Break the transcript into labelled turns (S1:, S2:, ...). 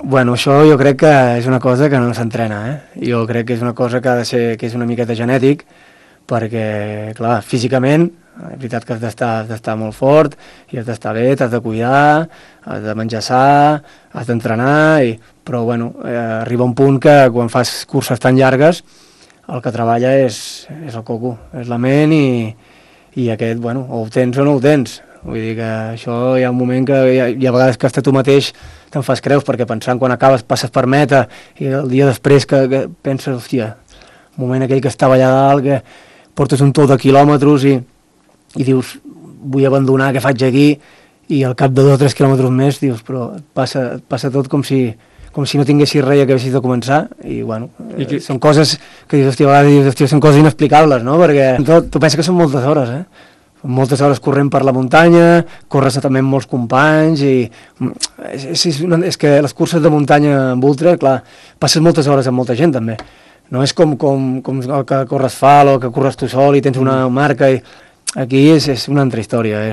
S1: Bueno, això jo crec que és una cosa que no s'entrena, Jo crec que és una cosa que ha de ser, que és una miqueta genètic, perquè, clar, físicament, és veritat que has d'estar molt fort, i has d'estar bé, t'has de cuidar, has de menjar sa, has d'entrenar, però, bueno, arriba un punt que quan fas curses tan llargues, el que treballa és el coco, és la ment, i aquest, bueno, o ho tens o no ho tens. Vull dir que això hi ha un moment que hi ha vegades que hasta tu mateix te'n fas creus, perquè pensant quan acabes passes per meta i el dia després que penses, hòstia, el moment aquell que estava allà dalt, que portes un tot de quilòmetres i dius, vull abandonar, què faig aquí? I al cap de 2 o 3 quilòmetres més dius, però passa tot com si no tinguessis res i acabessis de començar, i bueno, són coses que dius, hòstia, a vegades dius, hòstia, són coses inexplicables, no? Perquè tu penses que són moltes hores, moltes hores corrent per la muntanya, corres també amb molts companys, i és que les curses de muntanya amb ultra, clar, passes moltes hores amb molta gent també, no és com el que corres fal o que corres tu sol i tens una marca, i aquí és una altra història,